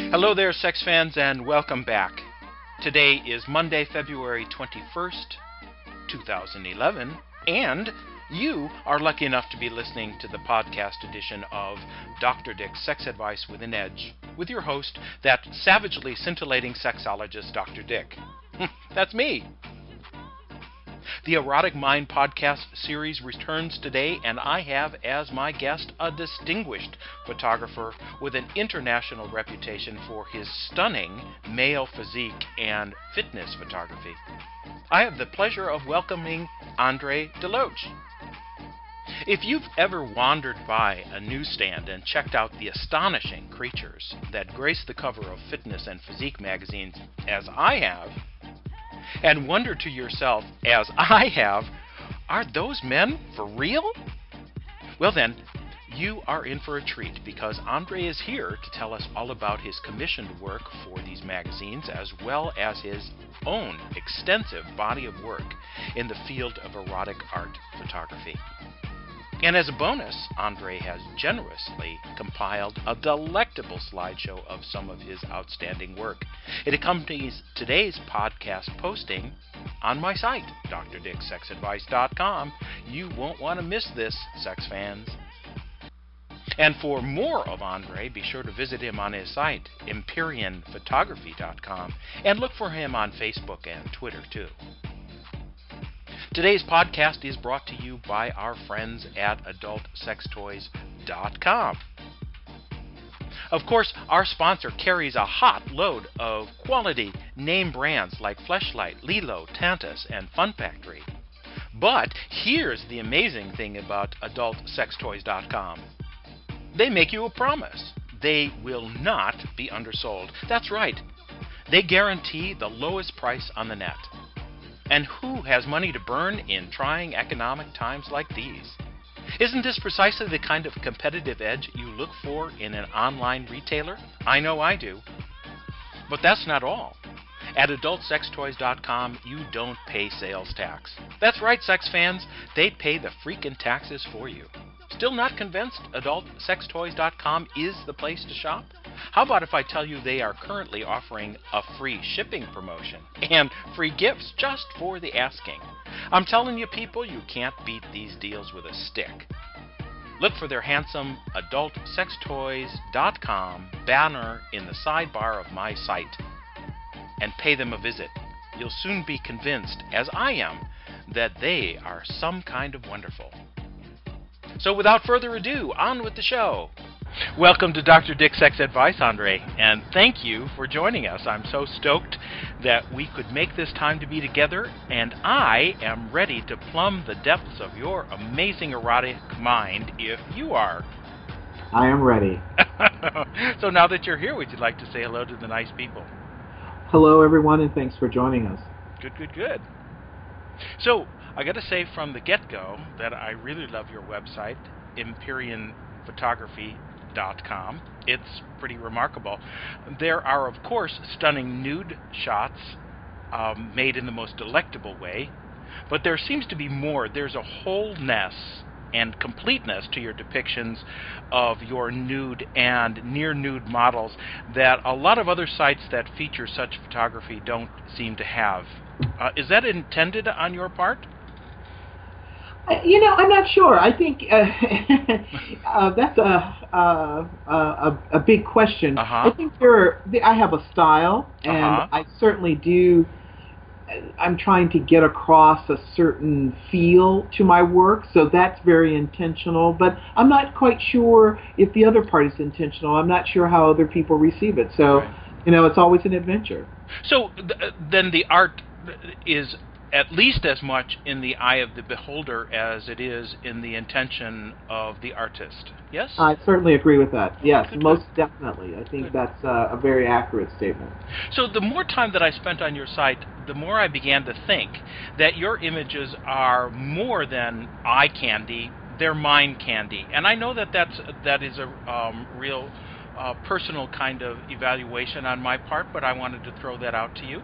Hello there, sex fans, and welcome back. Today is Monday, February 21st, 2011, and you are lucky enough to be listening to the podcast edition of Dr. Dick's Sex Advice with an Edge, with your host, that savagely scintillating sexologist, Dr. Dick. That's me. The Erotic Mind podcast series returns today, and I have as my guest a distinguished photographer with an international reputation for his stunning male physique and fitness photography. I have the pleasure of welcoming Andre Deloche. If you've ever wandered by a newsstand and checked out the astonishing creatures that grace the cover of fitness and physique magazines, as I have, and wonder to yourself, as I have, are those men for real? Well then, you are in for a treat, because Andre is here to tell us all about his commissioned work for these magazines, as well as his own extensive body of work in the field of erotic art photography. And as a bonus, Andre has generously compiled a delectable slideshow of some of his outstanding work. It accompanies today's podcast posting on my site, drdicksexadvice.com. You won't want to miss this, sex fans. And for more of Andre, be sure to visit him on his site, EmpyreanPhotography.com, and look for him on Facebook and Twitter, too. Today's podcast is brought to you by our friends at AdultSexToys.com. Of course, our sponsor carries a hot load of quality name brands like Fleshlight, Lilo, Tantus, and Fun Factory. But here's the amazing thing about AdultSexToys.com. They make you a promise. They will not be undersold. That's right. They guarantee the lowest price on the net. And who has money to burn in trying economic times like these? Isn't this precisely the kind of competitive edge you look for in an online retailer? I know I do. But that's not all. At AdultSexToys.com, you don't pay sales tax. That's right, sex fans. They pay the freaking taxes for you. Still not convinced AdultSexToys.com is the place to shop? How about if I tell you they are currently offering a free shipping promotion and free gifts just for the asking? I'm telling you, people, you can't beat these deals with a stick. Look for their handsome AdultSexToys.com banner in the sidebar of my site and pay them a visit. You'll soon be convinced, as I am, that they are some kind of wonderful. So without further ado, on with the show. Welcome to Dr. Dick's Sex Advice, Andre, and thank you for joining us. I'm so stoked that we could make this time to be together, and I am ready to plumb the depths of your amazing erotic mind if you are. I am ready. So now that you're here, would you like to say hello to the nice people? Hello, everyone, and thanks for joining us. Good. So, I got to say from the get-go that I really love your website, EmpyreanPhotography.com. It's pretty remarkable. There are, of course, stunning nude shots made in the most delectable way, but there seems to be more. There's a wholeness and completeness to your depictions of your nude and near-nude models that a lot of other sites that feature such photography don't seem to have. Is that intended on your part? I'm not sure. I think that's a big question. I think I have a style, and I certainly do. I'm trying to get across a certain feel to my work, so that's very intentional. But I'm not quite sure if the other part is intentional. I'm not sure how other people receive it. So, it's always an adventure. So then the art is at least as much in the eye of the beholder as it is in the intention of the artist. Yes? I certainly agree with that. Yes, most definitely. I think that's a very accurate statement. So the more time that I spent on your site, the more I began to think that your images are more than eye candy, they're mind candy. And I know that that is a real personal kind of evaluation on my part, but I wanted to throw that out to you.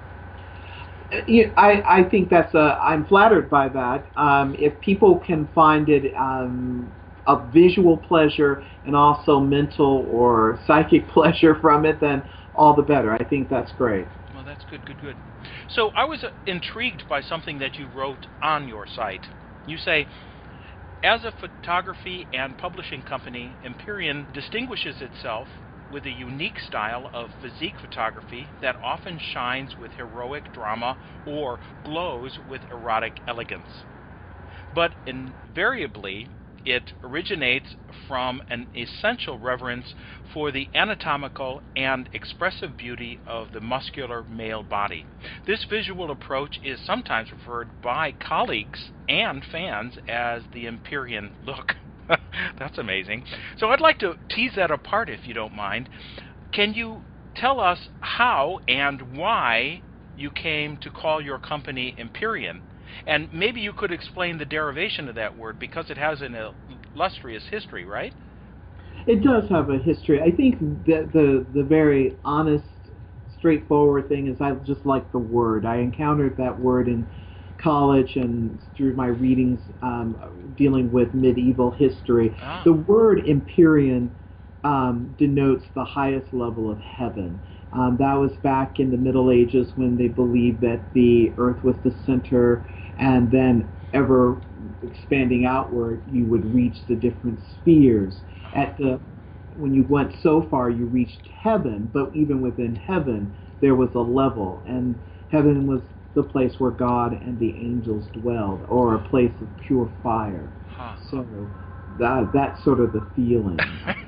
I think I'm flattered by that. If people can find it a visual pleasure and also mental or psychic pleasure from it, then all the better. I think that's great. Well, that's good. So I was intrigued by something that you wrote on your site. You say, as a photography and publishing company, Empyrean distinguishes itself with a unique style of physique photography that often shines with heroic drama or glows with erotic elegance. But invariably, it originates from an essential reverence for the anatomical and expressive beauty of the muscular male body. This visual approach is sometimes referred by colleagues and fans as the Empyrean look. That's amazing. So I'd like to tease that apart, if you don't mind. Can you tell us how and why you came to call your company Empyrean? And maybe you could explain the derivation of that word, because it has an illustrious history, right? It does have a history. I think that the very honest, straightforward thing is I just like the word. I encountered that word in college and through my readings dealing with medieval history. The word Empyrean denotes the highest level of heaven. That was back in the Middle Ages when they believed that the earth was the center, and then ever expanding outward you would reach the different spheres. When you went so far you reached heaven, but even within heaven there was a level, and heaven was the place where God and the angels dwelled, or a place of pure fire. So that's sort of the feeling.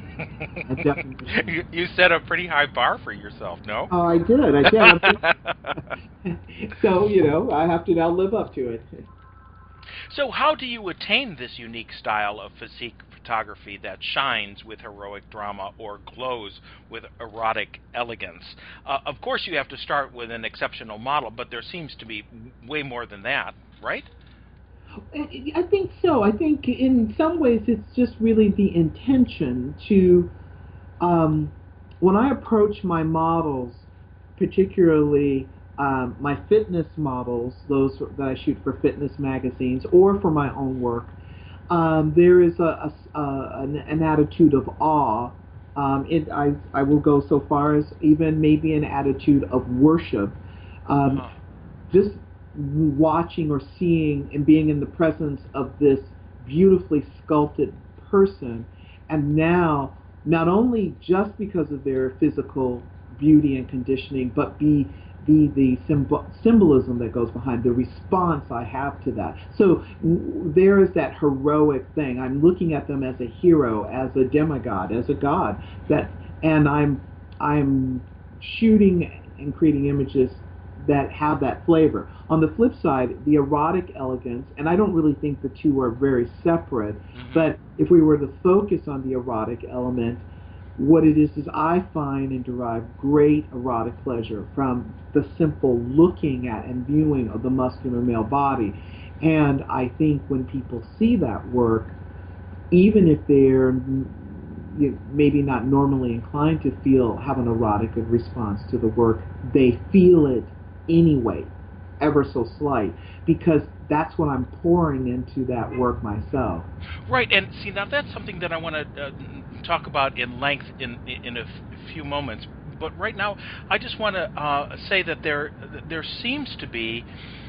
You set a pretty high bar for yourself, no? Oh, I did. So, I have to now live up to it. So how do you attain this unique style of physique photography that shines with heroic drama or glows with erotic elegance? Of course, you have to start with an exceptional model, but there seems to be way more than that, right? I think so. I think in some ways it's just really the intention to, when I approach my models, particularly my fitness models, those that I shoot for fitness magazines or for my own work, there is an attitude of awe. I will go so far as even maybe an attitude of worship. Just watching or seeing and being in the presence of this beautifully sculpted person, and now not only just because of their physical beauty and conditioning, but the symbolism that goes behind the response I have to that. So there is that heroic thing. I'm looking at them as a hero, as a demigod, as a god, and I'm shooting and creating images that have that flavor. On the flip side, the erotic elegance, and I don't really think the two are very separate, but if we were to focus on the erotic element, what it is I find and derive great erotic pleasure from the simple looking at and viewing of the muscular male body. And I think when people see that work, even if they're maybe not normally inclined to have an erotic response to the work, they feel it anyway, ever so slight, because that's what I'm pouring into that work myself. Right, and see, now that's something that I want to talk about in length in a few moments. But right now, I just want to say that there seems to be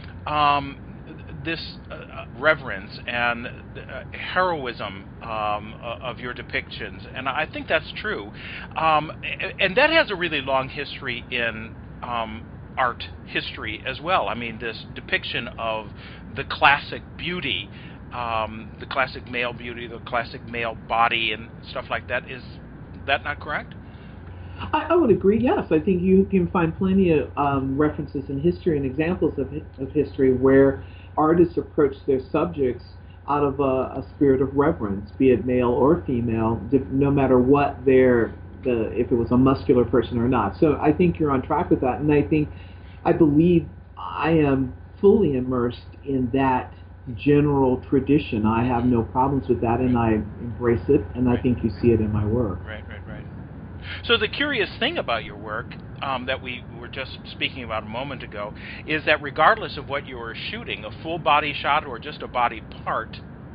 this reverence and heroism of your depictions, and I think that's true. And that has a really long history in art history as well. I mean, this depiction of the classic beauty, the classic male beauty, the classic male body, and stuff like that. Is that not correct? I would agree, yes. I think you can find plenty of references in history and examples of history where artists approach their subjects out of a spirit of reverence, be it male or female, no matter what if it was a muscular person or not. So I think you're on track with that, and I believe I am fully immersed in that general tradition. I have no problems with that, and I embrace it, and I think you see it in my work. Right. So the curious thing about your work that we were just speaking about a moment ago is that regardless of what you were shooting, a full body shot or just a body part,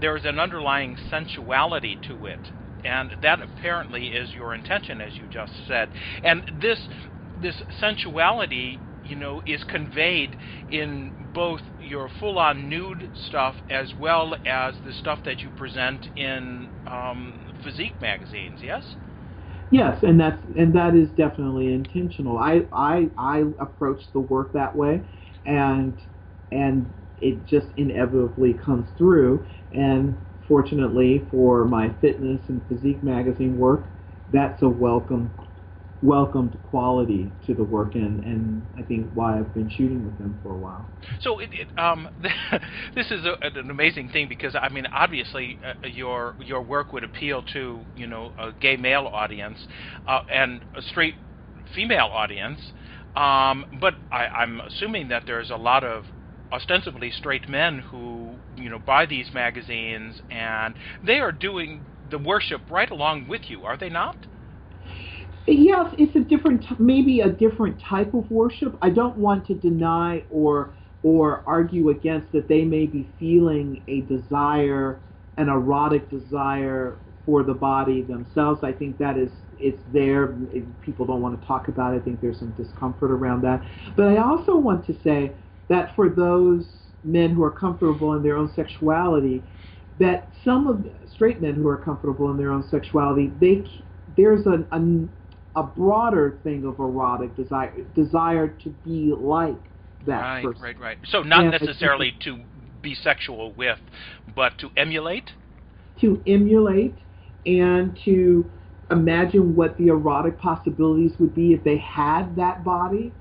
there is an underlying sensuality to it, and that apparently is your intention, as you just said. And this sensuality, is conveyed in both your full-on nude stuff as well as the stuff that you present in physique magazines. Yes. Yes, and that is definitely intentional. I approach the work that way, and it just inevitably comes through. And fortunately for my fitness and physique magazine work, that's a welcomed quality to the work, and I think why I've been shooting with them for a while. So this is an amazing thing, because I mean, obviously your work would appeal to a gay male audience and a straight female audience, but I'm assuming that there's a lot of ostensibly straight men who buy these magazines, and they are doing the worship right along with you, are they not? Yes, it's maybe a different type of worship. I don't want to deny or argue against that they may be feeling a desire, an erotic desire for the body themselves. I think it's there. People don't want to talk about it. I think there's some discomfort around that. But I also want to say that for those men who are comfortable in their own sexuality, that some of the straight men who are comfortable in their own sexuality, there's a broader thing of erotic desire to be like that person. Right. So not necessarily to be sexual with, but to emulate? To emulate and to imagine what the erotic possibilities would be if they had that body.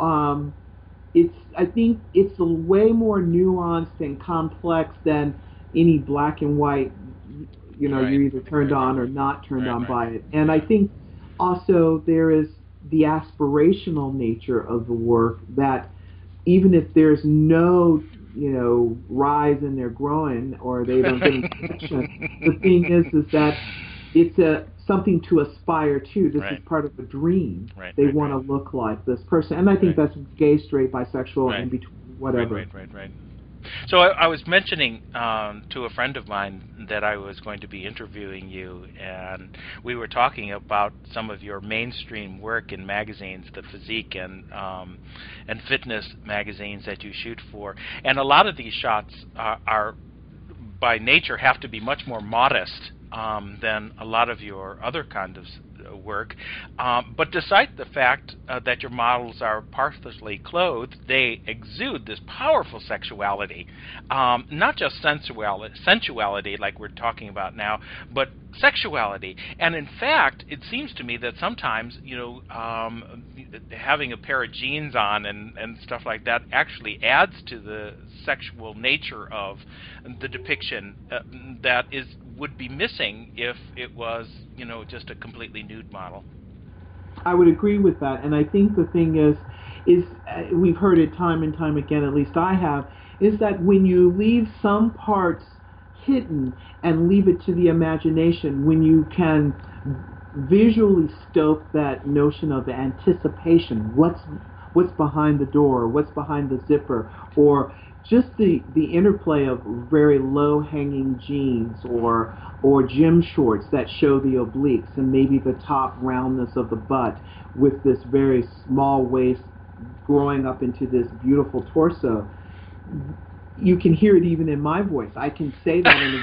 I think it's way more nuanced and complex than any black and white, you're either turned on or not turned on by it. And I think also there is the aspirational nature of the work, that even if there's no rise in their groin, or they don't get any connection, the thing is that it's something to aspire to. This is part of a dream. They want to look like this person, and I think that's gay, straight, bisexual, in between, whatever. Right. So I was mentioning to a friend of mine that I was going to be interviewing you, and we were talking about some of your mainstream work in magazines, the physique and fitness magazines that you shoot for. And a lot of these shots are by nature have to be much more modest than a lot of your other kind of work. But despite the fact that your models are partially clothed, they exude this powerful sexuality, not just sensuality like we're talking about now, but sexuality. And in fact, it seems to me that sometimes, having a pair of jeans on and stuff like that actually adds to the sexual nature of the depiction that would be missing if it was, just a completely nude model. I would agree with that, and I think the thing is we've heard it time and time again, at least I have, is that when you leave some parts hidden and leave it to the imagination, when you can visually stoke that notion of anticipation, what's behind the door, what's behind the zipper, or just the interplay of very low-hanging jeans or gym shorts that show the obliques and maybe the top roundness of the butt with this very small waist growing up into this beautiful torso. You can hear it even in my voice. I can say that in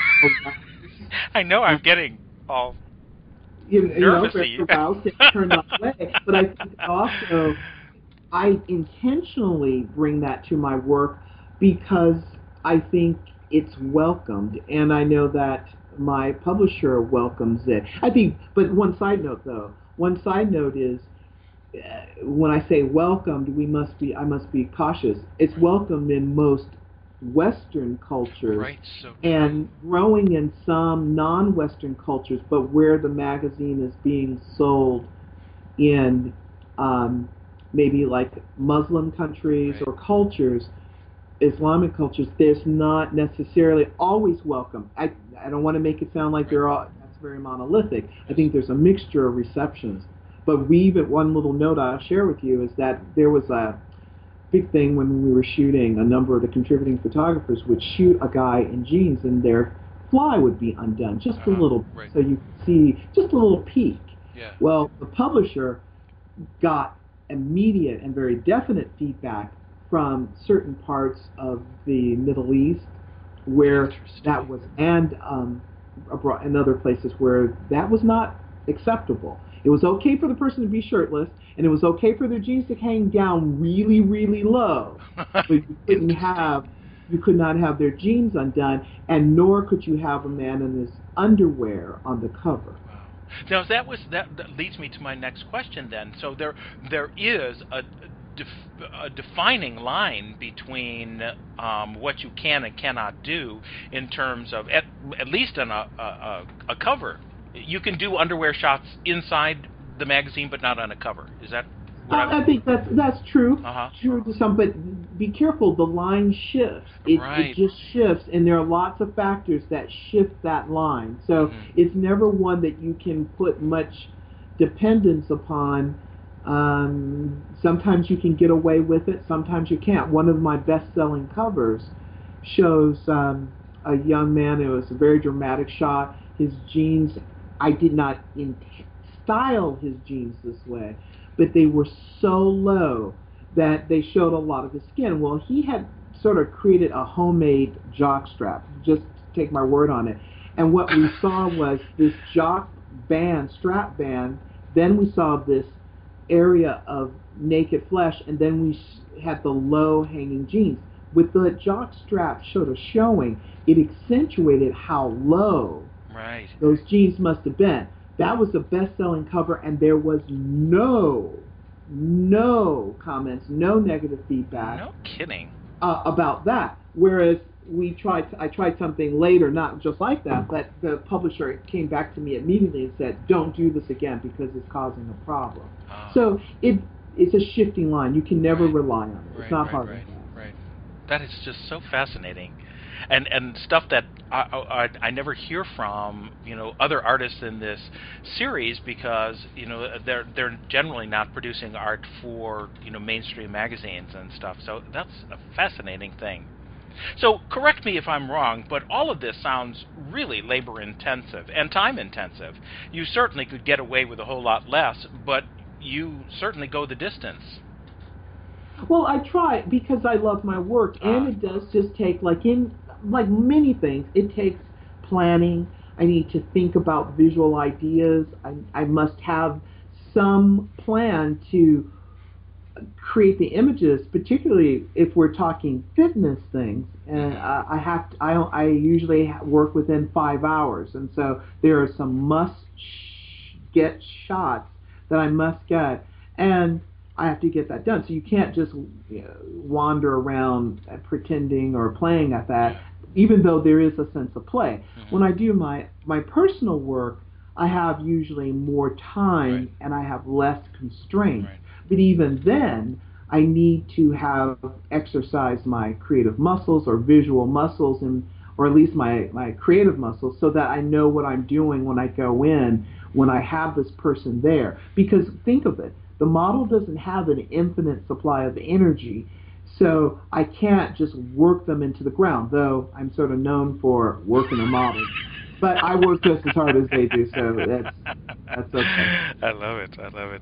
I know I'm getting all nervous. Turned on way. But I think also I intentionally bring that to my work because I think it's welcomed, and I know that my publisher welcomes it. I think, but one side note is when I say welcomed, I must be cautious. It's welcomed in most Western cultures, and growing in some non-Western cultures, but where the magazine is being sold in maybe like Muslim countries or cultures, Islamic cultures, there's not necessarily always welcome. I don't want to make it sound like that's very monolithic. I think there's a mixture of receptions. But one little note I'll share with you is that there was big thing when we were shooting. A number of the contributing photographers would shoot a guy in jeans, and their fly would be undone just a little, right. so you could see just a little peek. Yeah. Well, the publisher got immediate and very definite feedback from certain parts of the Middle East where that was, and abroad, in other places where that was not acceptable. It was okay for the person to be shirtless, and it was okay for their jeans to hang down really, really low, but you could not have their jeans undone, and nor could you have a man in his underwear on the cover. Now that leads me to my next question. Then, so there is a defining line between what you can and cannot do in terms of at least on a cover. You can do underwear shots inside the magazine, but not on a cover. Is that? I think that's true. Uh-huh. True to some, but be careful. The line shifts. It just shifts, and there are lots of factors that shift that line. So it's never one that you can put much dependence upon. Sometimes you can get away with it. Sometimes you can't. One of my best-selling covers shows a young man. It was a very dramatic shot. His jeans, I did not style his jeans this way, but they were so low that they showed a lot of his skin. Well, he had sort of created a homemade jock strap, just take my word on it. And what we saw was this jock band, strap band, then we saw this area of naked flesh, and then we had the low-hanging jeans. With the jock strap sort of showing, it accentuated how low those jeans must have been. That was the best-selling cover, and there was no comments, no negative feedback. No kidding. About that. Whereas I tried something later, not just like that, but the publisher came back to me immediately and said, "Don't do this again because it's causing a problem." So it's a shifting line. You can never rely on it. It's not hard. Right. That is just so fascinating. And stuff that I never hear from other artists in this series, because they're generally not producing art for mainstream magazines and stuff. So that's a fascinating thing. So correct me if I'm wrong, but all of this sounds really labor intensive and time intensive. You certainly could get away with a whole lot less, but you certainly go the distance. Well, I try because I love my work, and it does just take, like many things, it takes planning. I need to think about visual ideas. I must have some plan to create the images, particularly if we're talking fitness things. And I usually work within 5 hours, and so there are some must-get shots that I must get, and I have to get that done. So you can't just wander around pretending or playing at that, even though there is a sense of play. When I do my personal work, I have usually more time and I have less constraints. But even then, I need to have exercised my creative muscles or visual muscles, or at least my creative muscles, so that I know what I'm doing when I go in, when I have this person there. Because think of it, the model doesn't have an infinite supply of energy, so I can't just work them into the ground, though I'm sort of known for working a model. But I work just as hard as they do, so that's okay. I love it.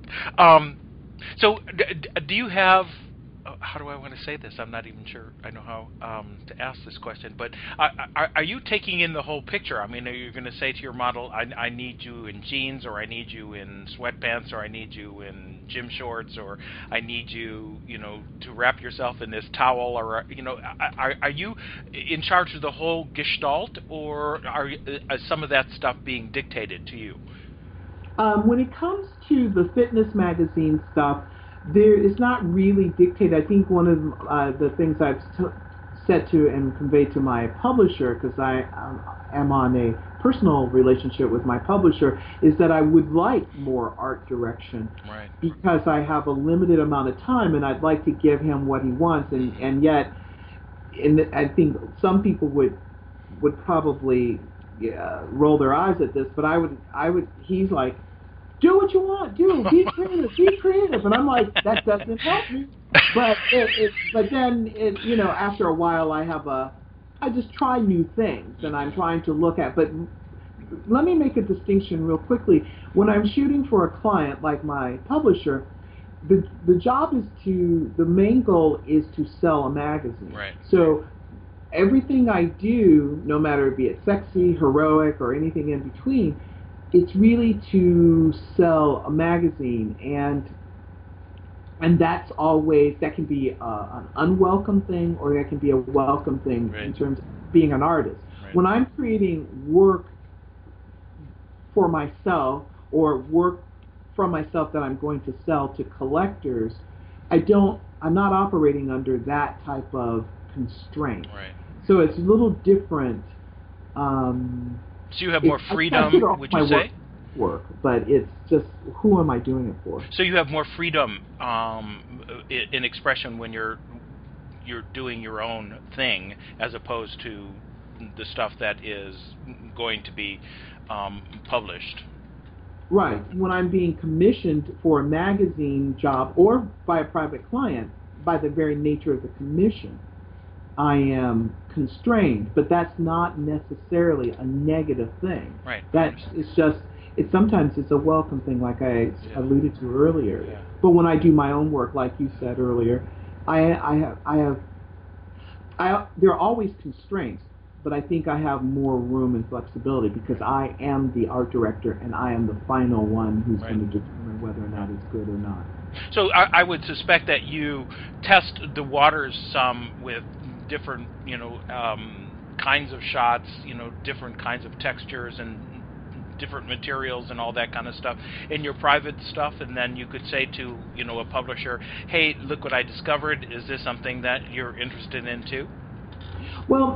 So do you have, how do I want to say this? I'm not even sure I know how to ask this question, but are you taking in the whole picture? I mean, are you going to say to your model, I need you in jeans, or I need you in sweatpants, or I need you in gym shorts, or I need you, to wrap yourself in this towel, or, are you in charge of the whole gestalt, or is some of that stuff being dictated to you? When it comes to the fitness magazine stuff, it's not really dictated. I think one of the things I've said to and conveyed to my publisher, because I am on a personal relationship with my publisher, is that I would like more art direction, because I have a limited amount of time and I'd like to give him what he wants, and yet, I think some people would probably roll their eyes at this, but I would. He's like, do what you want, be creative, and I'm like, that doesn't help me. but then after a while I just try new things, and I'm trying to look at. But let me make a distinction real quickly. When I'm shooting for a client like my publisher, the job is the main goal is to sell a magazine. Right. So everything I do, no matter be it sexy, heroic, or anything in between, it's really to sell a magazine, and that can be an unwelcome thing, or that can be a welcome thing in terms of being an artist. Right. When I'm creating work for myself, or work from myself that I'm going to sell to collectors, I'm not operating under that type of constraint. Right. So it's a little different. So you have more freedom, would you say? Work, but it's just, who am I doing it for? So you have more freedom in expression when you're doing your own thing, as opposed to the stuff that is going to be published. Right. When I'm being commissioned for a magazine job or by a private client, by the very nature of the commission, I am constrained, but that's not necessarily a negative thing. Right. Sometimes it's a welcome thing, like I alluded to earlier. Yeah. But when I do my own work, like you said earlier, there are always constraints, but I think I have more room and flexibility because I am the art director and I am the final one who's going to determine whether or not it's good or not. So I would suspect that you test the waters some with different, kinds of shots, different kinds of textures and different materials and all that kind of stuff in your private stuff, and then you could say to, a publisher, hey, look what I discovered. Is this something that you're interested in too? Well,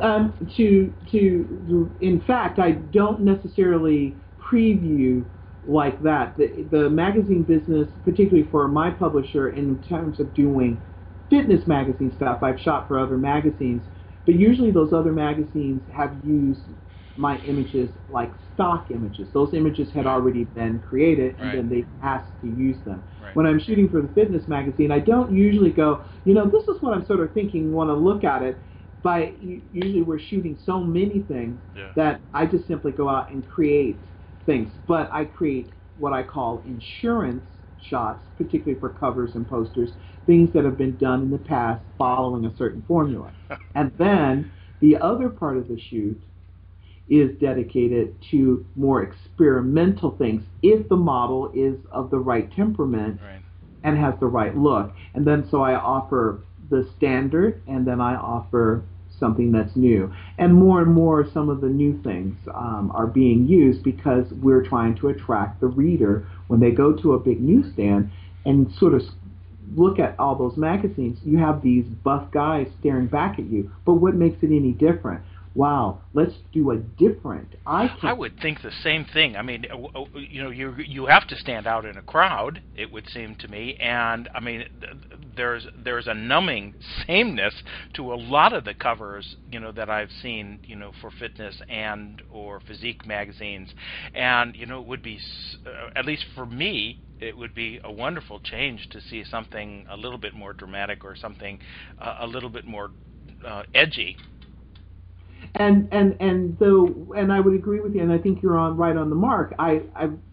in fact, I don't necessarily preview like that. The magazine business, particularly for my publisher, in terms of doing fitness magazine stuff, I've shot for other magazines, but usually those other magazines have used my images like stock images. Those images had already been created, and then they asked to use them. Right. When I'm shooting for the fitness magazine, I don't usually go, this is what I'm sort of thinking, want to look at it. Usually we're shooting so many things that I just simply go out and create things. But I create what I call insurance shots, particularly for covers and posters, things that have been done in the past following a certain formula. And then the other part of the shoot is dedicated to more experimental things, if the model is of the right temperament and has the right look. And then so I offer the standard, and then I offer something that's new. And more some of the new things are being used because we're trying to attract the reader when they go to a big newsstand and sort of look at all those magazines. You have these buff guys staring back at you, but what makes it any different? Wow, let's do a different. I would think the same thing. I mean, you have to stand out in a crowd, it would seem to me, and I mean, there's a numbing sameness to a lot of the covers, that I've seen, for fitness and or physique magazines, and it would be, at least for me, it would be a wonderful change to see something a little bit more dramatic or something a little bit more edgy. And I would agree with you, and I think you're right on the mark. I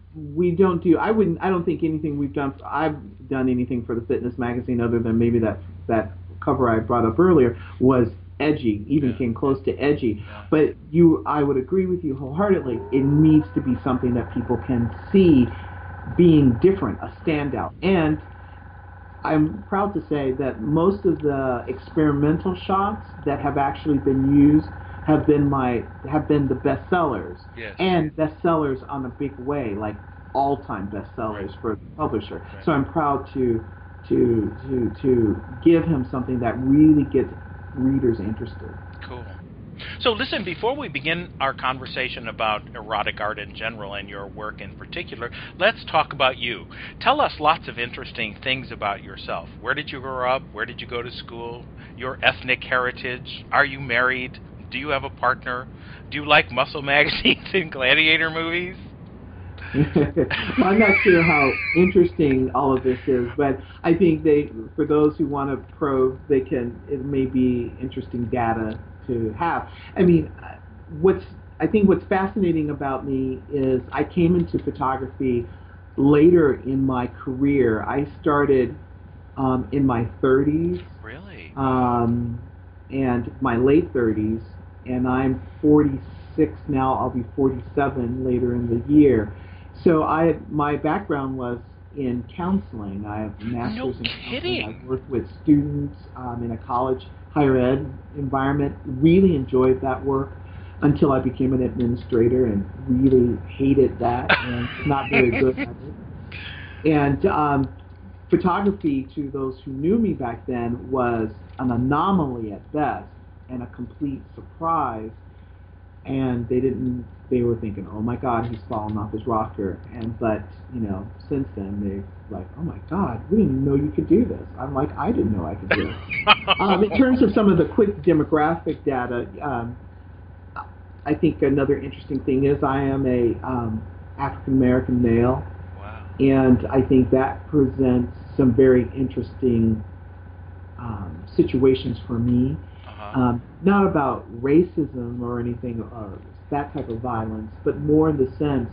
don't think anything I've done anything for the fitness magazine other than maybe that cover I brought up earlier was edgy, even came close to edgy. Yeah. But I would agree with you wholeheartedly. It needs to be something that people can see being different, a standout. And I'm proud to say that most of the experimental shots that have actually been used have been the bestsellers, and bestsellers on a big way, like all-time bestsellers for the publisher. Right. So I'm proud to give him something that really gets readers interested. Cool. So listen, before we begin our conversation about erotic art in general and your work in particular, let's talk about you. Tell us lots of interesting things about yourself. Where did you grow up? Where did you go to school? Your ethnic heritage? Are you married? Do you have a partner? Do you like muscle magazines and gladiator movies? I'm not sure how interesting all of this is, but I think for those who want to probe, it may be interesting data to have. I mean, I think what's fascinating about me is I came into photography later in my career. I started in my 30s. Really? And my late 30s, and I'm 46 now. I'll be 47 later in the year. So my background was in counseling. I have a master's in counseling. I've worked with students in a college higher ed environment. Really enjoyed that work until I became an administrator and really hated that and not very good at it. And photography, to those who knew me back then, was an anomaly at best and a complete surprise. And they were thinking, oh my God, he's fallen off his rocker. But since then they're like, oh my God, we didn't even know you could do this. I'm like, I didn't know I could do it. In terms of some of the quick demographic data, I think another interesting thing is I am a African American male. Wow. And I think that presents some very interesting situations for me. Not about racism or anything or that type of violence, but more in the sense,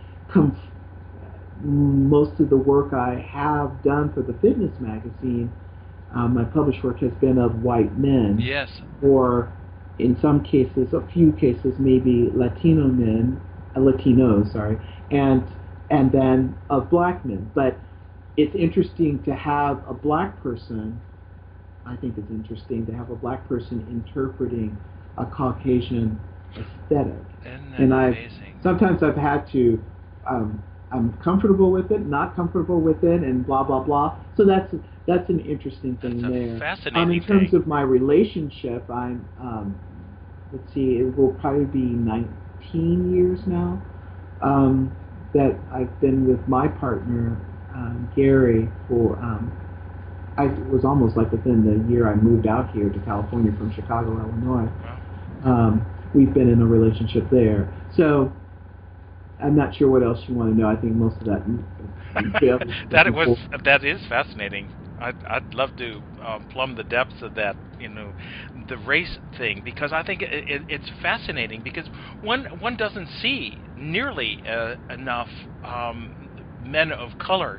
most of the work I have done for the fitness magazine, my published work has been of white men. Yes. Or in some cases, a few cases, maybe Latinos, sorry, and then of black men. But it's interesting to have a black person. I think it's interesting to have a black person interpreting a Caucasian aesthetic. Isn't that amazing? Sometimes I've had to, I'm comfortable with it, not comfortable with it, and blah, blah, blah. So that's an interesting thing there. Fascinating in terms of my relationship, I'm, let's see, it will probably be 19 years now that I've been with my partner, Gary, for, I was almost like within the year I moved out here to California from Chicago, Illinois. We've been in a relationship there. So I'm not sure what else you want to know. I think most of that. That is fascinating. I'd love to plumb the depths of that, the race thing, because I think it's fascinating because one doesn't see nearly enough men of color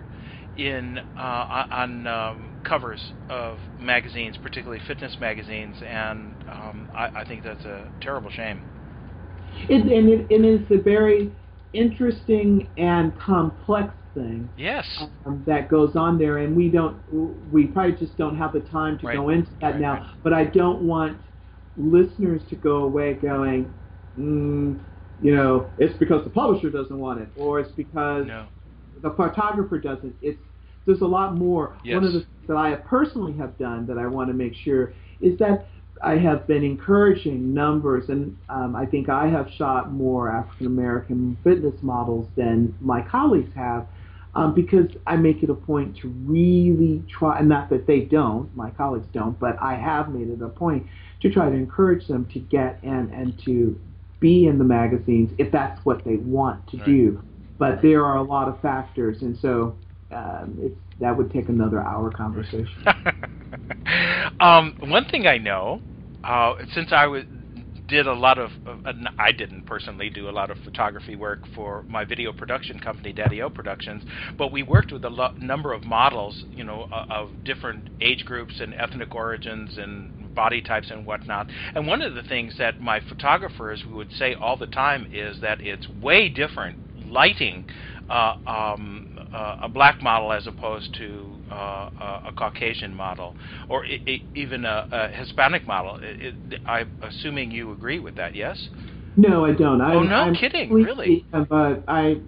on covers of magazines, particularly fitness magazines, and I think that's a terrible shame. It is a very interesting and complex thing. Yes. That goes on there, and we probably just don't have the time to go into that now. Right. But I don't want listeners to go away going, it's because the publisher doesn't want it, or it's because the photographer doesn't. There's a lot more. Yes. One of the things that I personally have done that I want to make sure is that I have been encouraging numbers, and I think I have shot more African American fitness models than my colleagues have, because I make it a point to really try, and not that they don't, my colleagues don't, but I have made it a point to try to encourage them to get and to be in the magazines if that's what they want to do. But there are a lot of factors, and so that would take another hour conversation. One thing I know, since I did a lot of, I didn't personally do a lot of photography work for my video production company, Daddy O Productions, but we worked with a number of models, of different age groups and ethnic origins and body types and whatnot. And one of the things that my photographers would say all the time is that it's way different lighting a black model as opposed to a Caucasian model, or even a Hispanic model. I'm assuming you agree with that, yes? No, I don't. I'm kidding, really? But I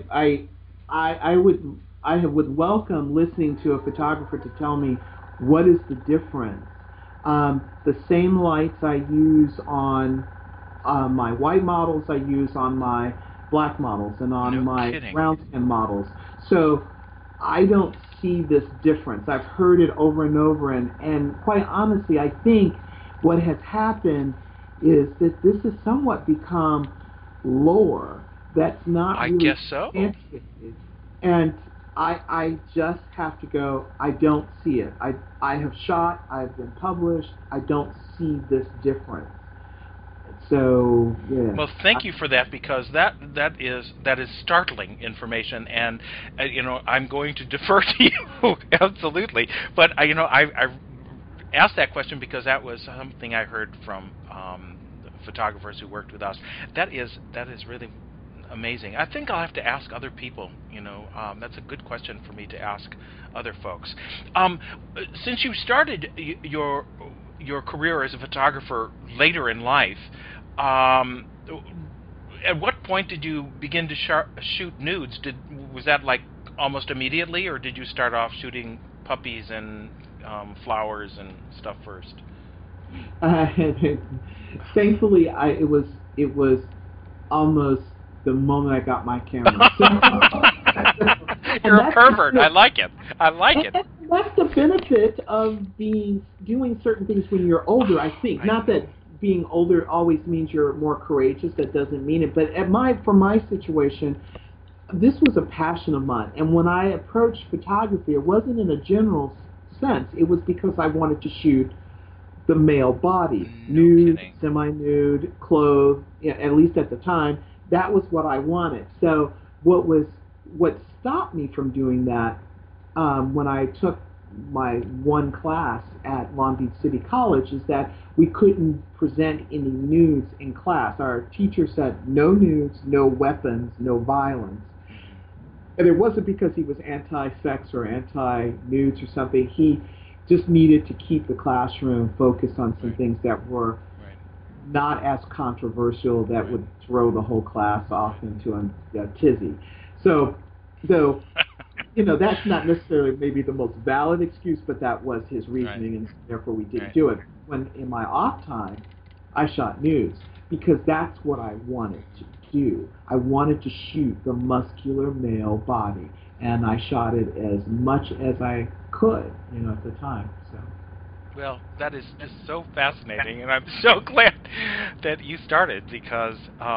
would welcome listening to a photographer to tell me what is the difference. The same lights I use on my white models, I use on my black models and on my brown skin models. So I don't see this difference. I've heard it over and over, and quite honestly, I think what has happened is that this has somewhat become lore that's not I really guess so. antiquated. And I just have to go, I don't see it. I have shot, I've been published, I don't see this difference. So, yeah. Well, thank you for that, because that is startling information, and I'm going to defer to you absolutely. But I asked that question because that was something I heard from photographers who worked with us. That is really amazing. I think I'll have to ask other people. That's a good question for me to ask other folks. Since you started your career as a photographer later in life, at what point did you begin to shoot nudes? Was that like almost immediately, or did you start off shooting puppies and flowers and stuff first? Thankfully, it was almost the moment I got my camera. You're a pervert. I like it. And that's the benefit of doing certain things when you're older, I think. Not that being older always means you're more courageous. That doesn't mean it. But for my situation, this was a passion of mine. And when I approached photography, it wasn't in a general sense. It was because I wanted to shoot the male body, nude, semi-nude, clothed. At least at the time, that was what I wanted. So what stopped me from doing that when I took my one class at Long Beach City College is that we couldn't present any nudes in class. Our teacher said no nudes, no weapons, no violence. And it wasn't because he was anti-sex or anti-nudes or something. He just needed to keep the classroom focused on some things that were not as controversial that would throw the whole class off into a tizzy. So, though, that's not necessarily maybe the most valid excuse, but that was his reasoning, and therefore we didn't do it. When in my off time, I shot nudes because that's what I wanted to do. I wanted to shoot the muscular male body, and I shot it as much as I could, at the time. So. Well, that is just so fascinating, and I'm so glad that you started because,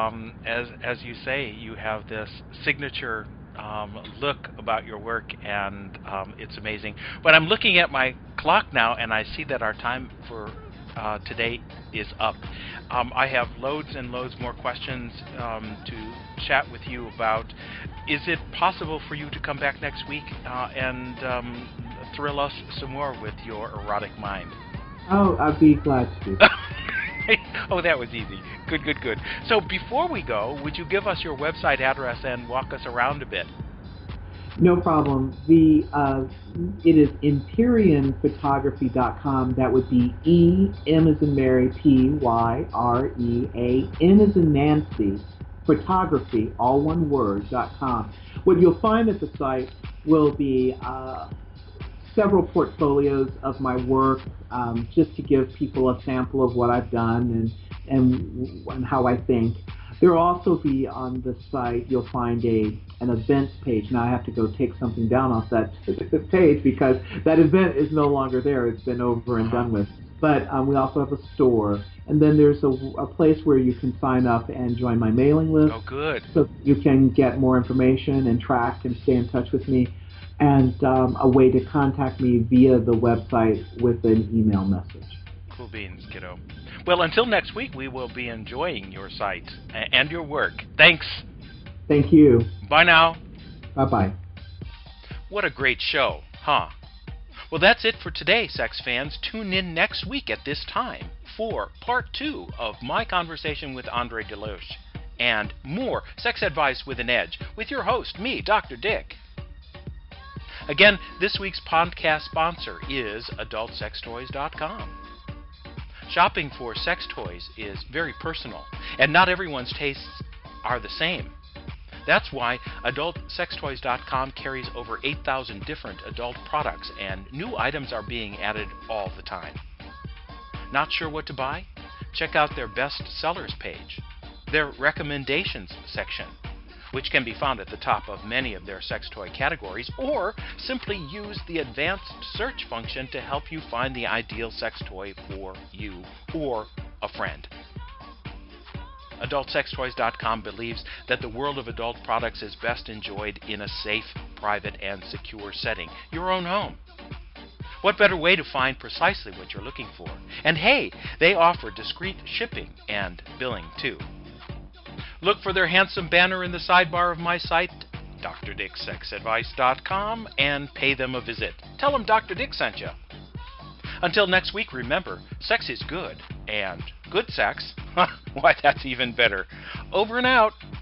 as you say, you have this signature look about your work, and it's amazing. But I'm looking at my clock now, and I see that our time for today is up. I have loads and loads more questions to chat with you about. Is it possible for you to come back next week and thrill us some more with your erotic mind? Oh, I'd be glad to. Oh, that was easy. Good. So before we go, would you give us your website address and walk us around a bit? No problem. It is EmpyreanPhotography.com. That would be M as in Mary, PYREA, N as in Nancy, photography, all one word, .com. What you'll find at the site will be several portfolios of my work, just to give people a sample of what I've done and how I think. There will also be on the site, you'll find an events page. Now I have to go take something down off that page because that event is no longer there. It's been over and done with. But we also have a store. And then there's a place where you can sign up and join my mailing list. Oh, good. So you can get more information and track and stay in touch with me. And a way to contact me via the website with an email message. Cool beans, kiddo. Well, until next week, we will be enjoying your site and your work. Thanks. Thank you. Bye now. Bye-bye. What a great show, huh? Well, that's it for today, sex fans. Tune in next week at this time for part 2 of my conversation with Andre Deloche and more Sex Advice with an Edge with your host, me, Dr. Dick. Again, this week's podcast sponsor is AdultSexToys.com. Shopping for sex toys is very personal, and not everyone's tastes are the same. That's why AdultSexToys.com carries over 8,000 different adult products, and new items are being added all the time. Not sure what to buy? Check out their best sellers page, their recommendations section, which can be found at the top of many of their sex toy categories, or simply use the advanced search function to help you find the ideal sex toy for you or a friend. AdultSexToys.com believes that the world of adult products is best enjoyed in a safe, private, and secure setting, your own home. What better way to find precisely what you're looking for? And hey, they offer discreet shipping and billing too. Look for their handsome banner in the sidebar of my site, DrDickSexAdvice.com, and pay them a visit. Tell them Dr. Dick sent you. Until next week, remember, sex is good, and good sex, why, that's even better. Over and out.